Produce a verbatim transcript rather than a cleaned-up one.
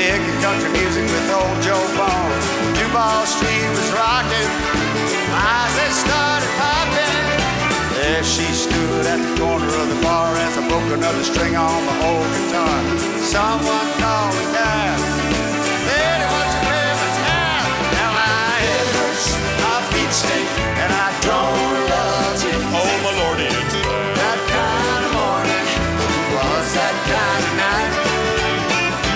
kicking country music with old Joe Bone. Duval Street was rocking, eyes that started popping. There she stood at the corner of the bar as I broke another string on the old guitar. Someone called